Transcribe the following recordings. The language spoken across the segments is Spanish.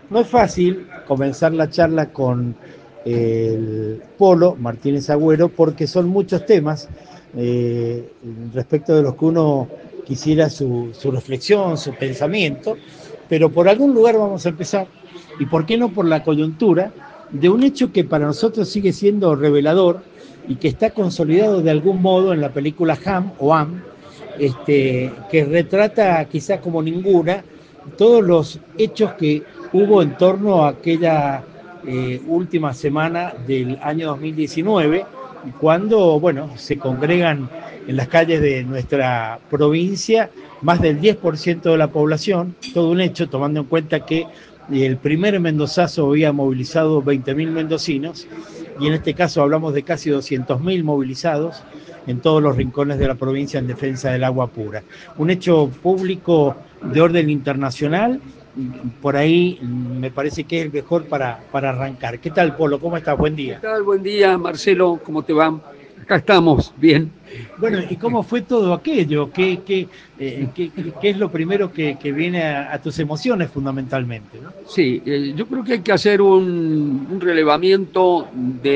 No es fácil comenzar la charla con el Polo Martínez Agüero porque son muchos temas eh, respecto de los que uno quisiera su reflexión, su pensamiento, pero por algún lugar vamos a empezar, y por qué no por la coyuntura de un hecho que para nosotros sigue siendo revelador y que está consolidado de algún modo en la película Ham o Am, que retrata quizás como ninguna todos los hechos que hubo en torno a aquella última semana del año 2019, cuando, bueno, se congregan en las calles de nuestra provincia más del 10% de la población, todo un hecho, tomando en cuenta que el primer mendozazo había movilizado 20.000 mendocinos, y en este caso hablamos de casi 200.000 movilizados en todos los rincones de la provincia en defensa del agua pura. Un hecho público de orden internacional, por ahí me parece que es el mejor para arrancar. ¿Qué tal, Polo? ¿Cómo estás? Buen ¿Qué día. tal? Buen día, Marcelo, ¿cómo te va? Acá estamos, bien. Bueno, ¿y cómo fue todo aquello? ¿Qué es lo primero que viene a tus emociones fundamentalmente, ¿no? Sí, yo creo que hay que hacer un relevamiento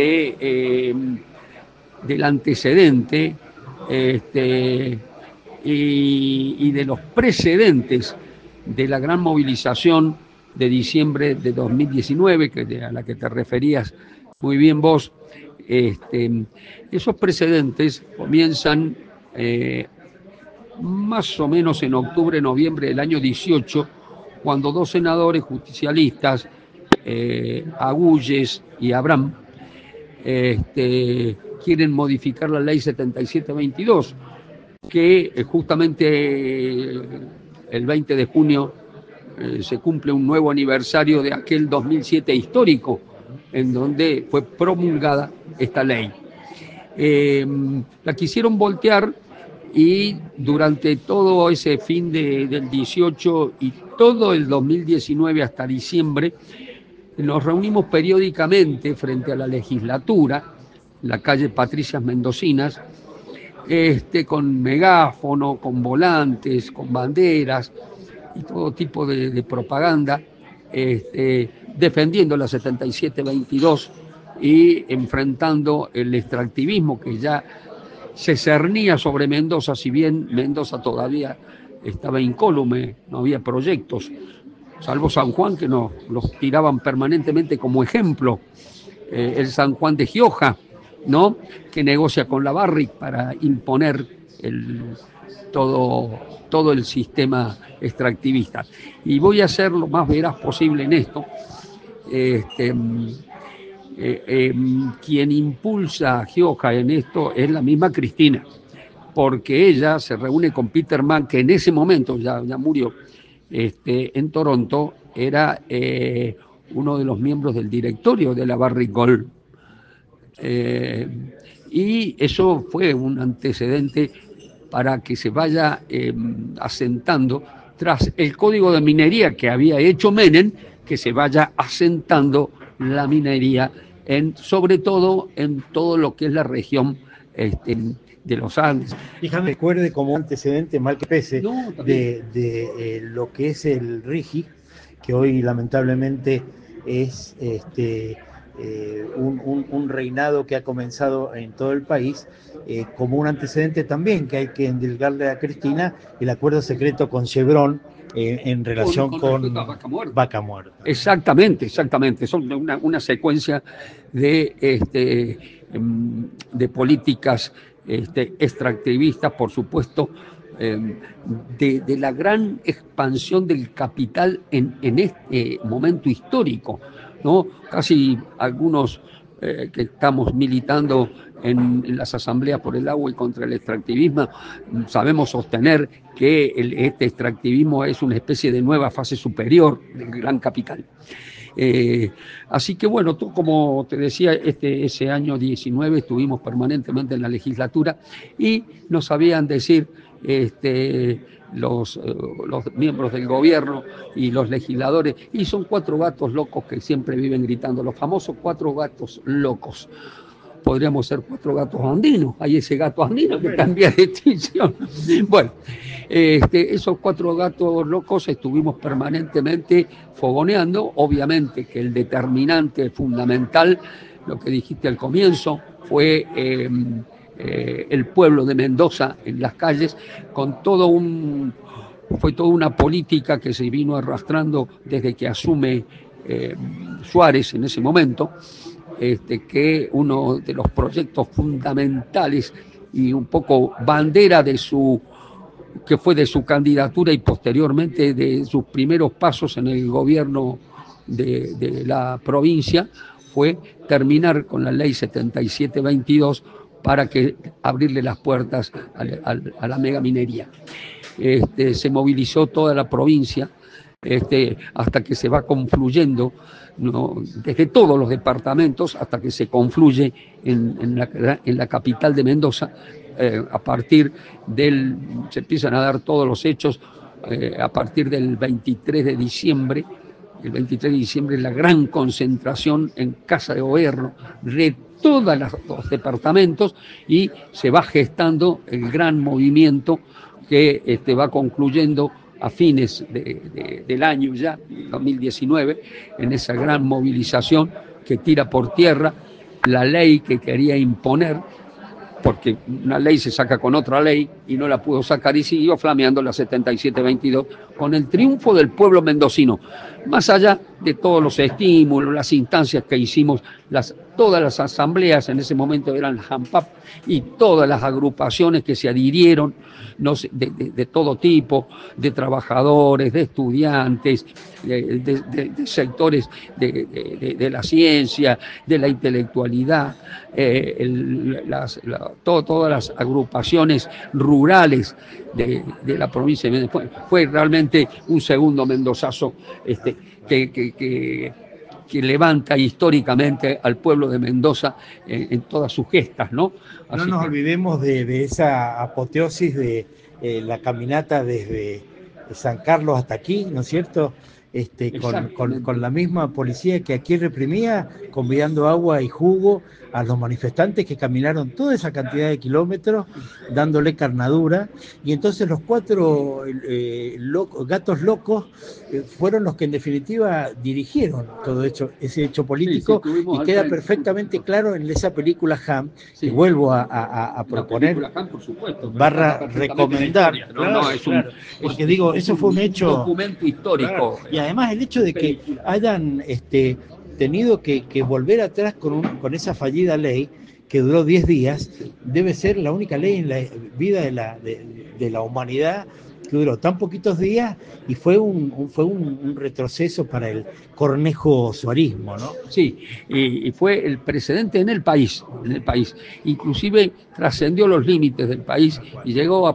del antecedente este, y de los precedentes de la gran movilización de diciembre de 2019, a la que te referías muy bien vos. Este, Esos precedentes comienzan más o menos en octubre, noviembre del año 18, cuando dos senadores justicialistas, Agulles y Abraham, quieren modificar la ley 7722, que justamente el 20 de junio se cumple un nuevo aniversario de aquel 2007 histórico, en donde fue promulgada esta ley. La quisieron voltear y durante todo ese del 18 y todo el 2019 hasta diciembre, nos reunimos periódicamente frente a la legislatura, la calle Patricias Mendocinas, con megáfono, con volantes, con banderas y todo tipo de propaganda, defendiendo la 7722 y enfrentando el extractivismo que ya se cernía sobre Mendoza, si bien Mendoza todavía estaba incólume, no había proyectos, salvo San Juan, que nos los tiraban permanentemente como ejemplo, el San Juan de Gioja, ¿no? Que negocia con la Barrick para imponer todo, todo el sistema extractivista. Y voy a ser lo más veraz posible en esto. Este, Quien impulsa a Gioja en esto es la misma Cristina, porque ella se reúne con Peter Mann, que en ese momento ya murió, en Toronto, era uno de los miembros del directorio de la Barrick Gold. Y eso fue un antecedente para que se vaya asentando, tras el código de minería que había hecho Menem, que se vaya asentando la minería, sobre todo en todo lo que es la región de los Andes. Déjame recuerde como antecedente, mal que pese, No, también. lo que es el RIGI, que hoy lamentablemente es un reinado que ha comenzado en todo el país, como un antecedente también que hay que endilgarle a Cristina, el acuerdo secreto con Chevron en relación Con respecto a con Vaca Muerta. Vaca Muerta. Exactamente, exactamente. Son una secuencia de políticas extractivistas, por supuesto, de la gran expansión del capital en este momento histórico, ¿no? Casi algunos que estamos militando en las asambleas por el agua y contra el extractivismo, sabemos sostener que este extractivismo es una especie de nueva fase superior del gran capital. Así que bueno, tú, como te decía, ese año 19 estuvimos permanentemente en la legislatura y nos sabían decir los miembros del gobierno y los legisladores, y son cuatro gatos locos que siempre viven gritando, los famosos cuatro gatos locos. podríamos ser 4 gatos andinos. Hay ese gato andino que cambia de extinción. Bueno, esos 4 gatos locos estuvimos permanentemente fogoneando. Obviamente que el determinante fundamental, lo que dijiste al comienzo, fue el pueblo de Mendoza en las calles, con fue toda una política que se vino arrastrando desde que asume Suárez en ese momento, que uno de los proyectos fundamentales y un poco bandera que fue de su candidatura y posteriormente de sus primeros pasos en el gobierno de la provincia, fue terminar con la ley 7722 para abrirle las puertas a la megaminería. Se movilizó toda la provincia, hasta que se va confluyendo, ¿no?, desde todos los departamentos hasta que se confluye en la capital de Mendoza. A partir se empiezan a dar todos los hechos a partir del 23 de diciembre. El 23 de diciembre es la gran concentración en Casa de Gobierno de todos los departamentos y se va gestando el gran movimiento que va concluyendo a fines del año ya, 2019, en esa gran movilización que tira por tierra la ley que quería imponer, porque una ley se saca con otra ley y no la pudo sacar y siguió flameando la 7722 con el triunfo del pueblo mendocino, más allá de todos los estímulos, las instancias que hicimos, todas las asambleas en ese momento eran las AMPAP y todas las agrupaciones que se adhirieron, de todo tipo, de trabajadores, de estudiantes, de sectores de la ciencia, de la intelectualidad, todas las agrupaciones rurales de la provincia de Mendoza. Fue realmente un segundo mendozazo que levanta históricamente al pueblo de Mendoza en todas sus gestas, ¿no? No nos olvidemos de esa apoteosis de la caminata desde San Carlos hasta aquí, ¿no es cierto? Con la misma policía que aquí reprimía, convidando agua y jugo a los manifestantes que caminaron toda esa cantidad de kilómetros, dándole carnadura, y entonces los 4 gatos locos fueron los que en definitiva dirigieron todo ese hecho político, sí, y queda perfectamente claro en esa película Ham, sí, que vuelvo a proponer, la película Ham, por supuesto, / recomendar, porque digo, eso fue un hecho, documento histórico, claro, y además el hecho de que hayan tenido que volver atrás con esa fallida ley que duró 10 días, debe ser la única ley en la vida de la humanidad que duró tan poquitos días, y fue un retroceso para el cornejo suarismo, ¿no? Sí, y fue el precedente en el país, inclusive trascendió los límites del país y llegó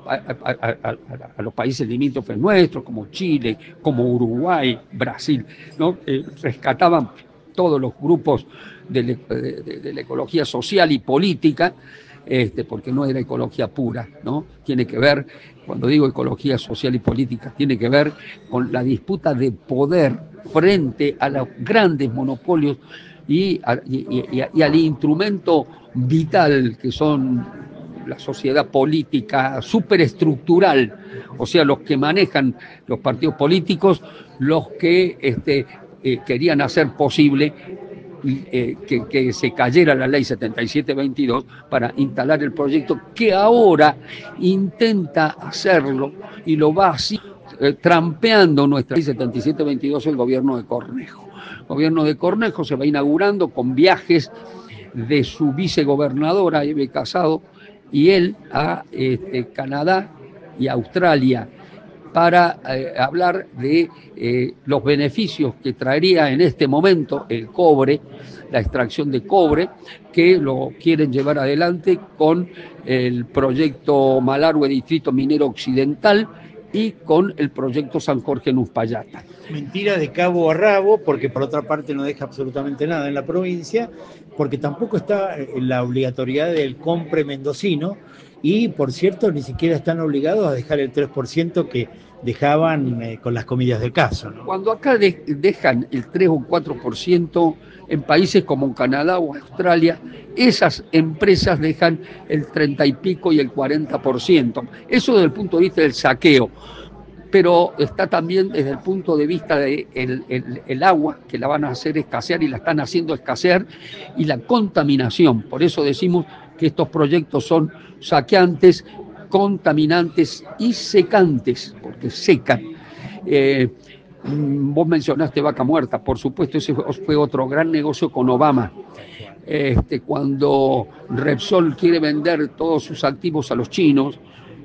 a los países limítrofes nuestros, como Chile, como Uruguay, Brasil, ¿no? Rescataban todos los grupos de la ecología social y política, porque no era ecología pura, ¿no? Tiene que ver, cuando digo ecología social y política, tiene que ver con la disputa de poder frente a los grandes monopolios y al instrumento vital que son la sociedad política superestructural, o sea, los que manejan los partidos políticos, los que querían hacer posible que se cayera la ley 7722 para instalar el proyecto que ahora intenta hacerlo y lo va así, trampeando nuestra ley 7722 el gobierno de Cornejo. El gobierno de Cornejo se va inaugurando con viajes de su vicegobernadora, Eve Casado, y él a Canadá y Australia, para hablar de los beneficios que traería en este momento el cobre, la extracción de cobre, que lo quieren llevar adelante con el proyecto Malargüe Distrito Minero Occidental y con el proyecto San Jorge en Uspallata. Mentira de cabo a rabo, porque por otra parte no deja absolutamente nada en la provincia, porque tampoco está la obligatoriedad del compre mendocino, y, por cierto, ni siquiera están obligados a dejar el 3% que dejaban con las comillas del caso, ¿no? Cuando acá dejan el 3 o 4%, en países como Canadá o Australia, esas empresas dejan el 30 y pico y el 40%. Eso desde el punto de vista del saqueo. Pero está también desde el punto de vista de el agua, que la van a hacer escasear y la están haciendo escasear, y la contaminación. Por eso decimos que estos proyectos son saqueantes, contaminantes y secantes, porque secan. Vos mencionaste Vaca Muerta, por supuesto, ese fue otro gran negocio con Obama. Cuando Repsol quiere vender todos sus activos a los chinos,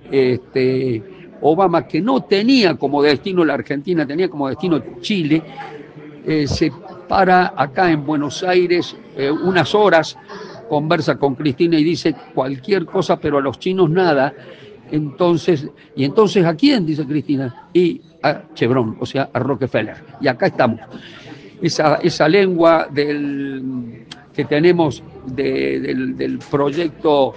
Obama, que no tenía como destino la Argentina, tenía como destino Chile, se para acá en Buenos Aires unas horas, conversa con Cristina y dice cualquier cosa, pero a los chinos nada. Entonces ¿a quién? Dice Cristina. Y a Chevron, o sea, a Rockefeller. Y acá estamos. Esa lengua que tenemos del proyecto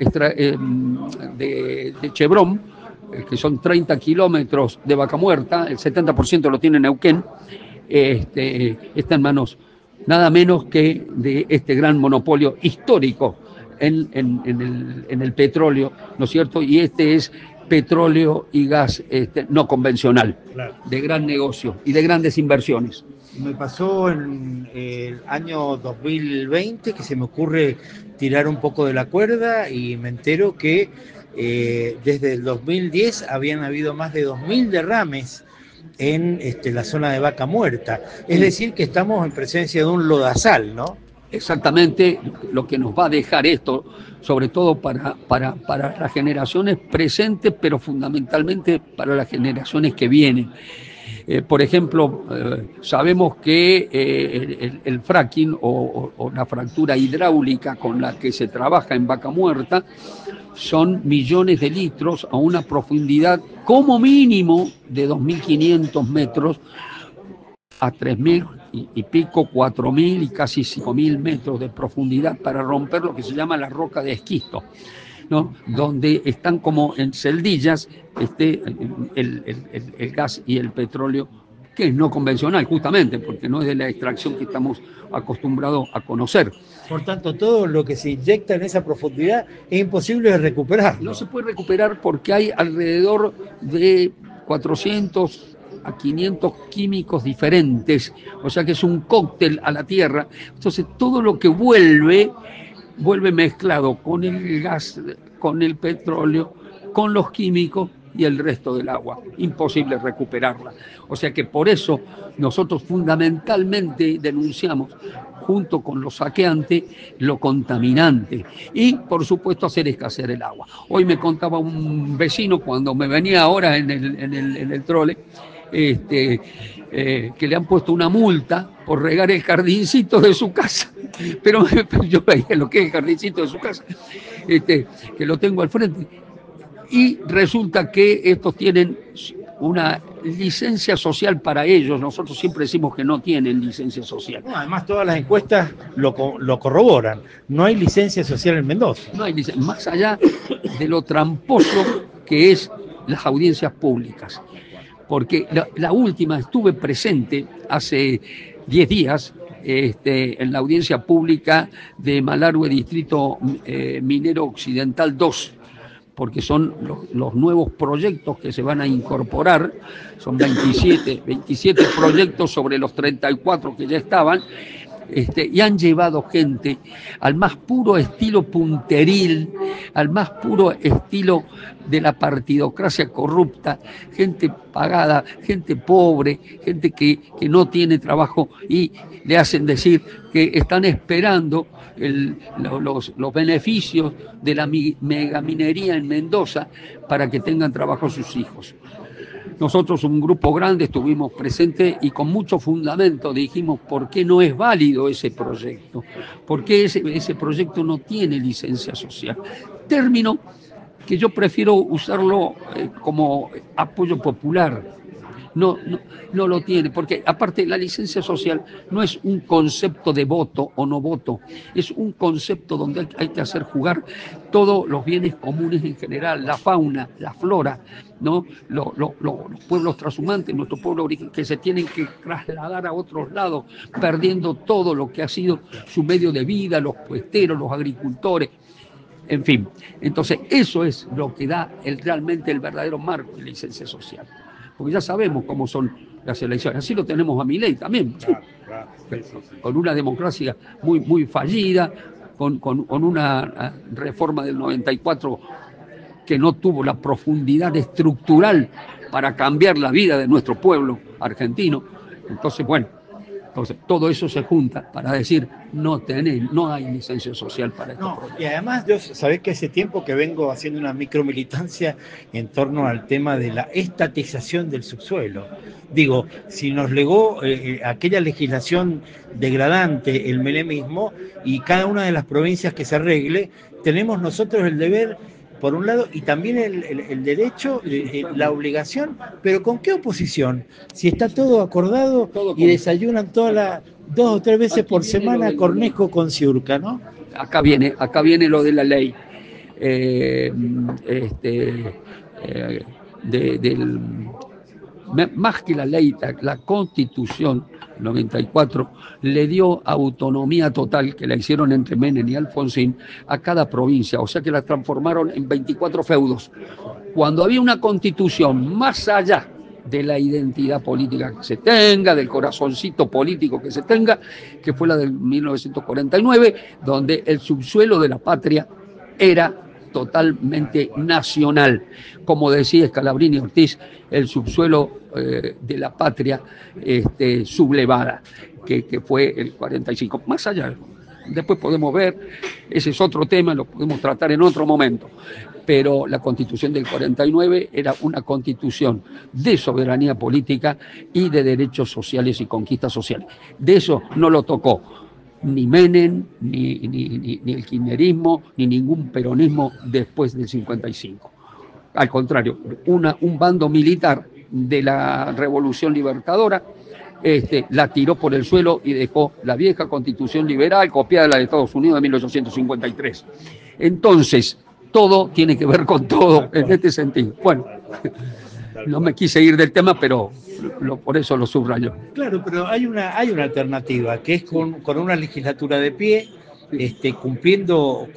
de Chevron, que son 30 kilómetros de Vaca Muerta, el 70% lo tiene Neuquén, está en manos nada menos que de este gran monopolio histórico en el petróleo, ¿no es cierto? Y es petróleo y gas no convencional, claro, de gran negocio y de grandes inversiones. Me pasó en el año 2020 que se me ocurre tirar un poco de la cuerda y me entero que desde el 2010 habían habido más de 2.000 derrames en la zona de Vaca Muerta. Es decir, que estamos en presencia de un lodazal, ¿no? Exactamente lo que nos va a dejar esto, sobre todo para las generaciones presentes, pero fundamentalmente para las generaciones que vienen. Por ejemplo, sabemos que el fracking o la fractura hidráulica con la que se trabaja en Vaca Muerta son millones de litros a una profundidad como mínimo de 2.500 metros a 3.000 y pico, 4.000 y casi 5.000 metros de profundidad para romper lo que se llama la roca de esquisto, ¿no? Donde están como en celdillas el gas y el petróleo, que es no convencional justamente, porque no es de la extracción que estamos acostumbrados a conocer. Por tanto, todo lo que se inyecta en esa profundidad es imposible de recuperar. No se puede recuperar porque hay alrededor de 400 a 500 químicos diferentes, o sea que es un cóctel a la tierra. Entonces todo lo que vuelve mezclado con el gas, con el petróleo, con los químicos y el resto del agua. Imposible recuperarla. O sea que por eso nosotros fundamentalmente denunciamos, junto con los saqueantes, lo contaminante y, por supuesto, hacer escasear el agua. Hoy me contaba un vecino, cuando me venía ahora en el trole, que le han puesto una multa por regar el jardincito de su casa. Pero yo veía lo que es el jardincito de su casa, que lo tengo al frente. Y resulta que estos tienen una licencia social para ellos. Nosotros siempre decimos que no tienen licencia social. No, además, todas las encuestas lo corroboran. No hay licencia social en Mendoza. No hay licencia, más allá de lo tramposo que es las audiencias públicas. Porque la última, estuve presente hace 10 días en la audiencia pública de Malargüe, Distrito Minero Occidental 2, porque son los nuevos proyectos que se van a incorporar. Son 27 proyectos sobre los 34 que ya estaban, y han llevado gente al más puro estilo punteril, al más puro estilo de la partidocracia corrupta, gente pagada, gente pobre, gente que no tiene trabajo, y le hacen decir que están esperando los beneficios de la megaminería en Mendoza para que tengan trabajo sus hijos. Nosotros, un grupo grande, estuvimos presentes y con mucho fundamento dijimos por qué no es válido ese proyecto, por qué ese proyecto no tiene licencia social. Término que yo prefiero usarlo como apoyo popular. no lo tiene, porque aparte la licencia social no es un concepto de voto o no voto, es un concepto donde hay que hacer jugar todos los bienes comunes en general, la fauna, la flora, ¿no? Los pueblos trashumantes, nuestro pueblo origen, que se tienen que trasladar a otros lados, perdiendo todo lo que ha sido su medio de vida, los puesteros, los agricultores. En fin, entonces eso es lo que da realmente el verdadero marco de licencia social. Porque ya sabemos cómo son las elecciones. Así lo tenemos a Milei también, claro, con una democracia muy fallida, con una reforma del 94 que no tuvo la profundidad estructural para cambiar la vida de nuestro pueblo argentino. Entonces, bueno, todo eso se junta para decir no hay licencia social para esto. No, y además yo sabés que hace tiempo que vengo haciendo una micromilitancia en torno al tema de la estatización del subsuelo. Digo, si nos legó aquella legislación degradante, el menemismo, y cada una de las provincias que se arregle, tenemos nosotros el deber, por un lado, y también el derecho, la obligación, pero ¿con qué oposición? Si está todo acordado y desayunan todas las 2 o 3 veces por semana cornejo con ciurca, ¿no? Acá viene lo de la ley. Más que la ley, la Constitución 94 le dio autonomía total, que la hicieron entre Menem y Alfonsín, a cada provincia, o sea que la transformaron en 24 feudos. Cuando había una constitución más allá de la identidad política que se tenga, del corazoncito político que se tenga, que fue la del 1949, donde el subsuelo de la patria era totalmente nacional. Como decía Scalabrini Ortiz, el subsuelo de la patria sublevada, que fue el 45. Más allá, después podemos ver, ese es otro tema, lo podemos tratar en otro momento. Pero la Constitución del 49 era una constitución de soberanía política y de derechos sociales y conquistas sociales. De eso no lo tocó ni Menem, ni el kirchnerismo, ni ningún peronismo después del 55. Al contrario, un bando militar de la Revolución Libertadora la tiró por el suelo y dejó la vieja Constitución liberal copiada de la de Estados Unidos de 1853. Entonces, todo tiene que ver con todo en este sentido. Bueno, no me quise ir del tema, pero por eso lo subrayo. Claro, pero hay una alternativa, que es con una legislatura de pie, cumpliendo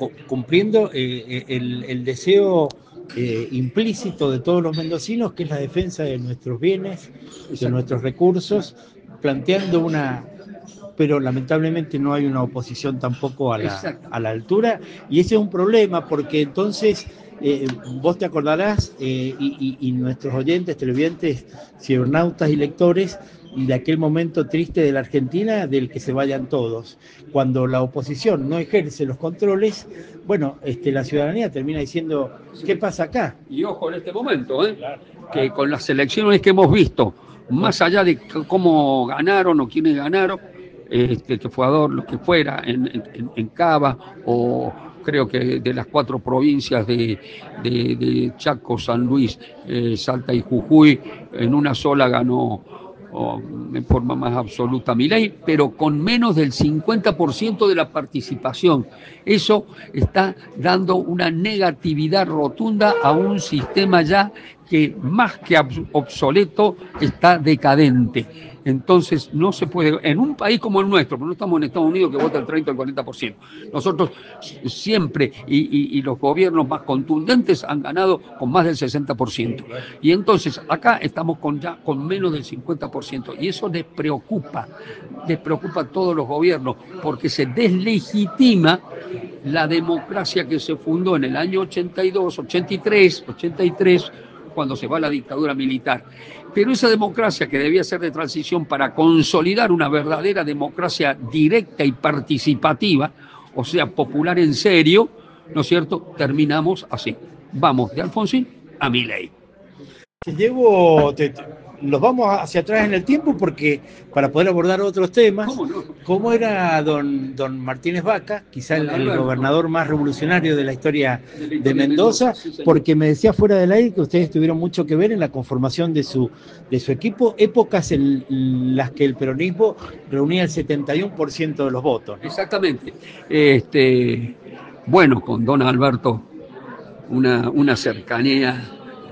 el deseo implícito de todos los mendocinos, que es la defensa de nuestros bienes, de nuestros recursos, planteando pero lamentablemente no hay una oposición tampoco a la altura, y ese es un problema, porque entonces vos te acordarás, y nuestros oyentes, televidentes, cibernautas y lectores, de aquel momento triste de la Argentina, del que se vayan todos. Cuando la oposición no ejerce los controles, bueno, la ciudadanía termina diciendo, ¿qué pasa acá? Y ojo en este momento, que con las elecciones que hemos visto, más allá de cómo ganaron o quiénes ganaron, que fue Ador, lo que fuera, en Cava, o creo que de las 4 provincias de Chaco, San Luis, Salta y Jujuy, en una sola ganó en forma más absoluta Milei, pero con menos del 50% de la participación. Eso está dando una negatividad rotunda a un sistema ya que más que obsoleto está decadente. Entonces no se puede, en un país como el nuestro, porque no estamos en Estados Unidos que vota el 30 o el 40%, nosotros siempre, y los gobiernos más contundentes han ganado con más del 60%. Y entonces acá estamos ya con menos del 50%, y eso les preocupa a todos los gobiernos, porque se deslegitima la democracia que se fundó en el año 82, 83, cuando se va la dictadura militar. Pero esa democracia que debía ser de transición para consolidar una verdadera democracia directa y participativa, o sea, popular en serio, ¿no es cierto? Terminamos así. Vamos de Alfonsín a Milei. los vamos hacia atrás en el tiempo porque para poder abordar otros temas, ¿Cómo no? ¿cómo era don Martínez Vaca, quizá el gobernador más revolucionario de la historia de Mendoza? Sí, Porque me decía fuera del aire que ustedes tuvieron mucho que ver en la conformación de su equipo, épocas en las que el peronismo reunía el 71% de los votos, ¿no? Exactamente. Bueno, con don Alberto una cercanía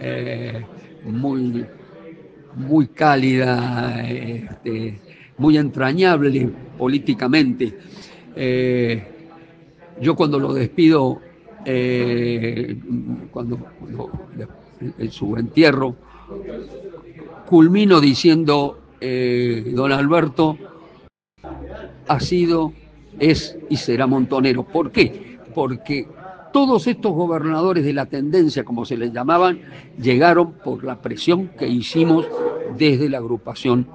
muy, muy cálida, muy entrañable políticamente. Yo cuando lo despido, cuando en su entierro, culmino diciendo, don Alberto ha sido, es y será montonero. ¿Por qué? Porque todos estos gobernadores de la tendencia, como se les llamaban, llegaron por la presión que hicimos desde la agrupación.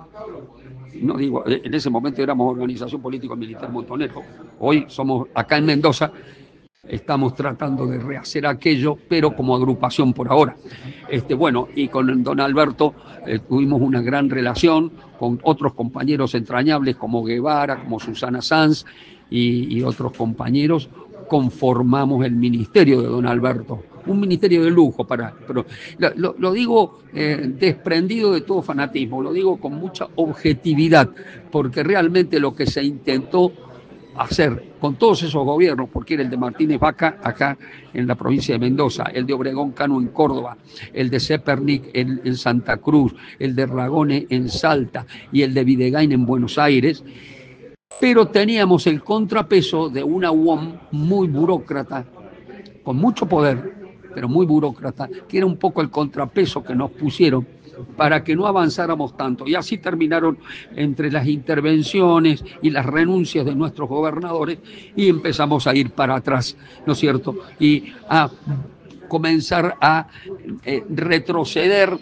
No digo, en ese momento éramos organización político-militar montonero. Hoy somos, acá en Mendoza, estamos tratando de rehacer aquello, pero como agrupación por ahora. Bueno, y con don Alberto tuvimos una gran relación, con otros compañeros entrañables como Guevara, como Susana Sanz y otros compañeros, conformamos el ministerio de don Alberto. Un ministerio de lujo, pero lo digo desprendido de todo fanatismo, lo digo con mucha objetividad, porque realmente lo que se intentó hacer con todos esos gobiernos, porque era el de Martínez Vaca acá en la provincia de Mendoza, el de Obregón Cano en Córdoba, el de Zepernik en Santa Cruz, el de Ragone en Salta y el de Videgain en Buenos Aires, pero teníamos el contrapeso de una UOM muy burócrata, con mucho poder, pero muy burócrata, que era un poco el contrapeso que nos pusieron para que no avanzáramos tanto. Y así terminaron entre las intervenciones y las renuncias de nuestros gobernadores y empezamos a ir para atrás, ¿no es cierto? Y a comenzar a retroceder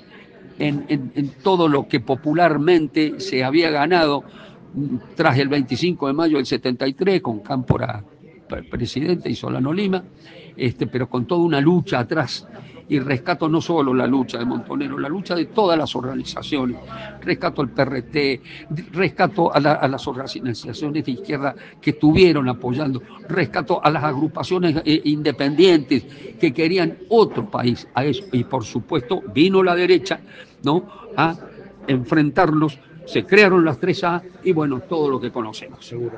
en todo lo que popularmente se había ganado tras el 25 de mayo del 73, con Cámpora presidente y Solano Lima, pero con toda una lucha atrás. Y rescato no solo la lucha de Montonero, la lucha de todas las organizaciones. Rescato al PRT, rescato a las organizaciones de izquierda que estuvieron apoyando, rescato a las agrupaciones independientes que querían otro país a eso. Y por supuesto vino la derecha, ¿no?, a enfrentarlos. Se crearon las 3A y bueno, todo lo que conocemos. Seguro.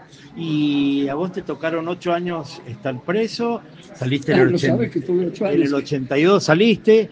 Y a vos te tocaron 8 años estar preso, saliste en el 82, saliste,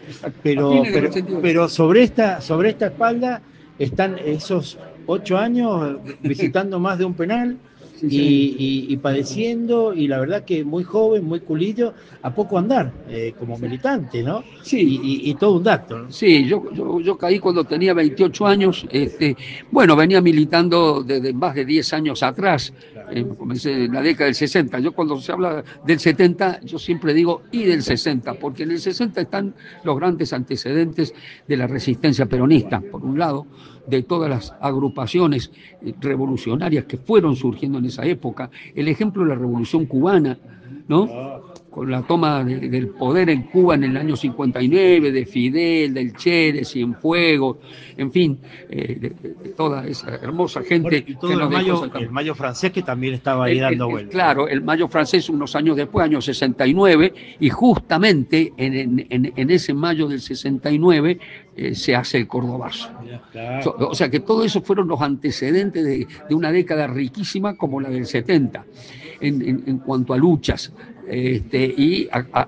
pero sobre esta espalda están esos 8 años visitando más de un penal. Sí, y padeciendo, y la verdad que muy joven, muy culillo, a poco andar, como militante, ¿no? Sí. Y todo un dato, ¿no? Sí, yo caí cuando tenía 28 años, bueno, venía militando desde más de 10 años atrás, comencé en la década del 60, yo cuando se habla del 70, yo siempre digo y del 60, porque en el 60 están los grandes antecedentes de la resistencia peronista, por un lado, de todas las agrupaciones revolucionarias que fueron surgiendo en esa época, el ejemplo de la Revolución Cubana, ¿no?, con la toma del poder en Cuba en el año 59, de Fidel, del Che, de Cienfuegos, en fin, de toda esa hermosa gente. Bueno, y todo el mayo francés que también estaba ahí dando vueltas. Claro, el mayo francés unos años después, año 69, y justamente en ese mayo del 69 se hace el Cordobazo. Claro. O sea que todo eso fueron los antecedentes de una década riquísima como la del 70, en cuanto a luchas. Y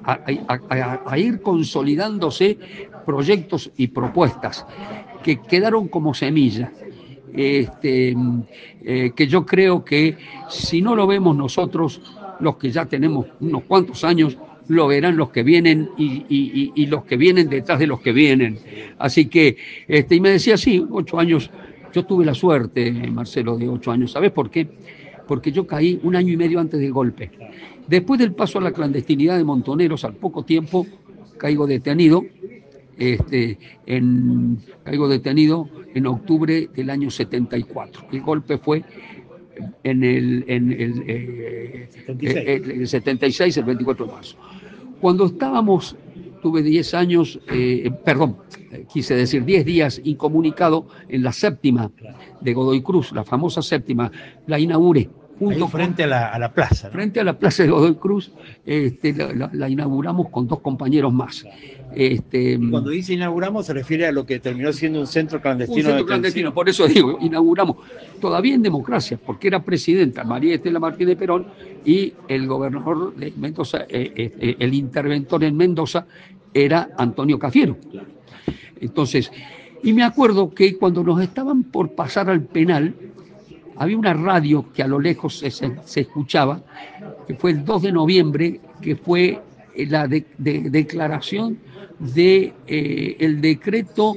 a ir consolidándose proyectos y propuestas que quedaron como semilla, que yo creo que si no lo vemos nosotros, los que ya tenemos unos cuantos años, lo verán los que vienen y los que vienen detrás de los que vienen. Así que, y me decía, sí, 8 años, yo tuve la suerte, Marcelo, de 8 años. ¿Sabes por qué? Porque yo caí 1 año y medio antes del golpe. Después del paso a la clandestinidad de Montoneros, al poco tiempo, caigo detenido en octubre del año 74. El golpe fue en el 76, el 24 de marzo. Cuando estábamos estuve 10 años, quise decir 10 días incomunicado en la séptima de Godoy Cruz, la famosa séptima, la inauguré. Ahí frente a la plaza, ¿no? Frente a la plaza de Godoy Cruz, la inauguramos con 2 compañeros más. Y cuando dice inauguramos se refiere a lo que terminó siendo un centro clandestino. Un centro clandestino, por eso digo, inauguramos, todavía en democracia, porque era presidenta María Estela Martínez Perón y el gobernador de Mendoza, el interventor en Mendoza era Antonio Cafiero. Entonces, y me acuerdo que cuando nos estaban por pasar al penal, había una radio que a lo lejos se escuchaba, que fue el 2 de noviembre, que fue la declaración de el decreto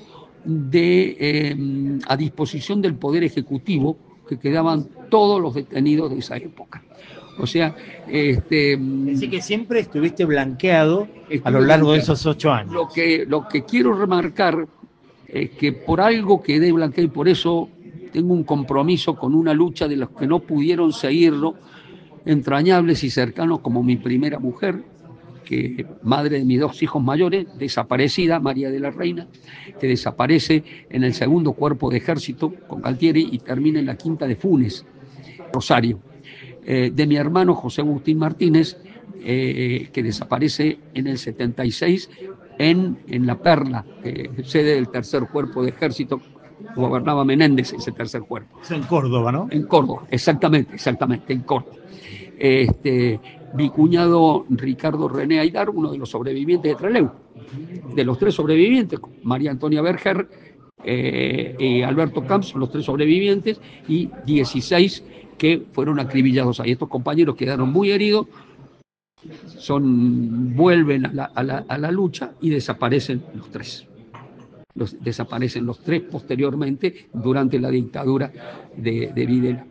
a disposición del Poder Ejecutivo, que quedaban todos los detenidos de esa época. O sea, así que siempre estuviste blanqueado a lo largo de esos 8 años. Lo que quiero remarcar es que por algo quedé blanqueado y por eso tengo un compromiso con una lucha de los que no pudieron seguirlo, entrañables y cercanos como mi primera mujer, que madre de mis 2 hijos mayores, desaparecida, María de la Reina, que desaparece en el segundo cuerpo de ejército con Galtieri y termina en la quinta de Funes, Rosario. De mi hermano José Agustín Martínez, que desaparece en el 76 en La Perla, sede del tercer cuerpo de ejército. Gobernaba Menéndez ese tercer cuerpo. Es en Córdoba, ¿no? En Córdoba, exactamente, en Córdoba. Mi cuñado Ricardo René Aydar, uno de los sobrevivientes de Trelew. De los 3 sobrevivientes, María Antonia Berger y Alberto Camps son los 3 sobrevivientes y 16 que fueron acribillados ahí. Estos compañeros quedaron muy heridos, vuelven a la lucha y desaparecen los 3. Desaparecen los 3 posteriormente durante la dictadura de Videla.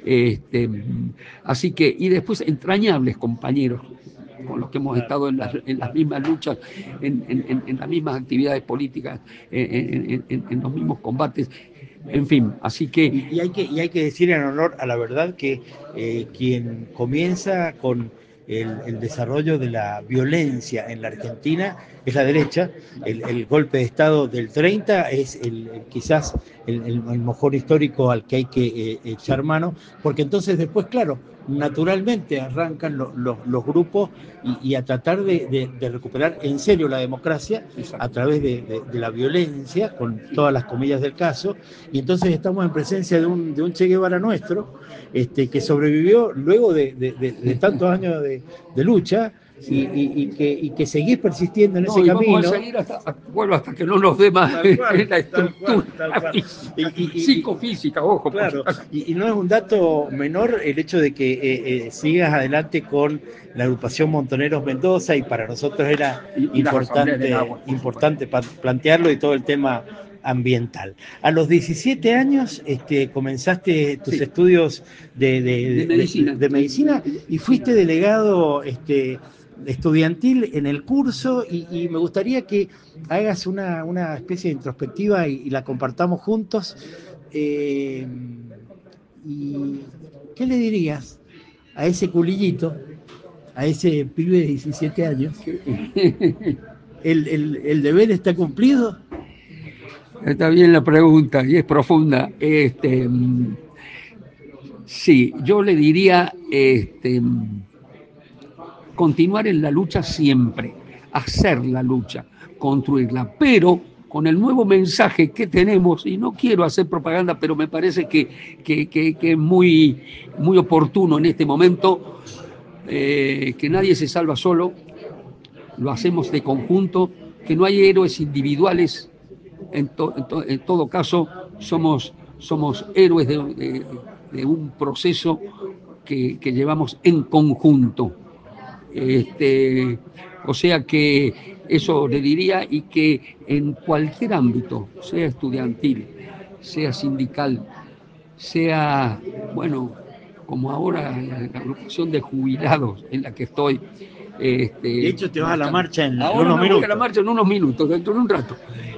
Así que, y después entrañables compañeros con los que hemos estado en las mismas luchas, en las mismas actividades políticas, en los mismos combates, en fin, así que... Y hay que decir en honor a la verdad que quien comienza con el desarrollo de la violencia en la Argentina es la derecha. El golpe de Estado del 30 es quizás el mejor histórico al que hay que echar mano, porque entonces después, claro, naturalmente arrancan los grupos y a tratar de recuperar en serio la democracia a través de la violencia, con todas las comillas del caso, y entonces estamos en presencia de un Che Guevara nuestro, que sobrevivió luego de tantos años de lucha, y que seguís persistiendo en ese camino. Vamos a seguir hasta que no nos dé más la estructura psicofísica, ojo. Claro, y no es un dato menor el hecho de que sigas adelante con la agrupación Montoneros Mendoza, y para nosotros era importante plantearlo, y todo el tema ambiental. A los 17 años comenzaste tus estudios de medicina y fuiste delegado estudiantil en el curso, y me gustaría que hagas una especie de introspectiva y la compartamos juntos. ¿Y qué le dirías a ese culillito, a ese pibe de 17 años? ¿El deber está cumplido? Está bien la pregunta y es profunda. Sí, yo le diría continuar en la lucha siempre, hacer la lucha, construirla, pero con el nuevo mensaje que tenemos, y no quiero hacer propaganda, pero me parece que es muy, muy oportuno en este momento, que nadie se salva solo, lo hacemos de conjunto, que no hay héroes individuales. En todo caso, somos héroes de un proceso que llevamos en conjunto. O sea que eso le diría, y que en cualquier ámbito, sea estudiantil, sea sindical, sea, bueno, como ahora la agrupación de jubilados en la que estoy. De hecho, te vas a la marcha en unos minutos. Voy a la marcha en unos minutos, dentro de un rato.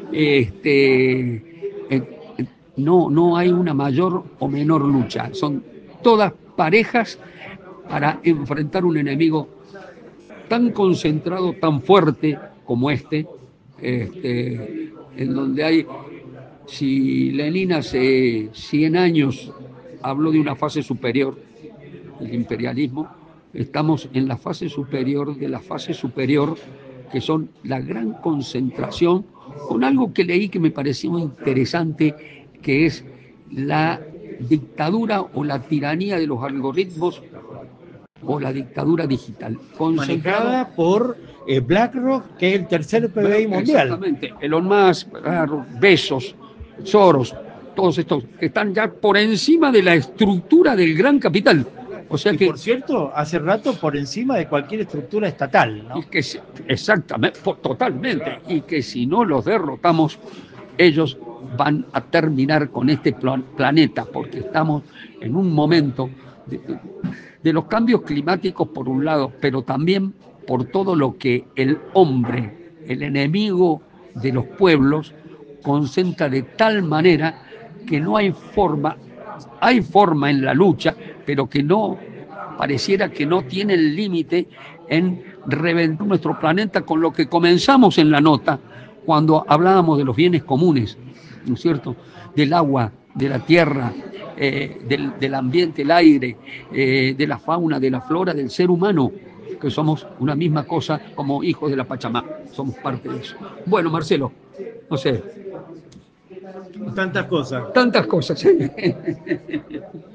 No hay una mayor o menor lucha, son todas parejas para enfrentar un enemigo tan concentrado, tan fuerte, como en donde hay, si Lenin hace 100 años habló de una fase superior, el imperialismo, estamos en la fase superior de la fase superior, que son la gran concentración, con algo que leí que me pareció muy interesante, que es la dictadura o la tiranía de los algoritmos o la dictadura digital. Manejada por BlackRock, que es el tercer PBI mundial. Exactamente, Elon Musk, Bezos, Soros, todos estos que están ya por encima de la estructura del gran capital. O sea que, por cierto, hace rato por encima de cualquier estructura estatal, ¿no? Exactamente, totalmente. Y que si no los derrotamos, ellos van a terminar con este planeta, porque estamos en un momento de los cambios climáticos por un lado, pero también por todo lo que el hombre, el enemigo de los pueblos, concentra de tal manera que no hay forma en la lucha, pero que no, pareciera que no tiene el límite en reventar nuestro planeta, con lo que comenzamos en la nota cuando hablábamos de los bienes comunes, ¿no es cierto? Del agua, de la tierra, del ambiente, el aire, de la fauna, de la flora, del ser humano, que somos una misma cosa como hijos de la Pachamama, somos parte de eso. Bueno, Marcelo, no sé. Tantas cosas. Tantas cosas.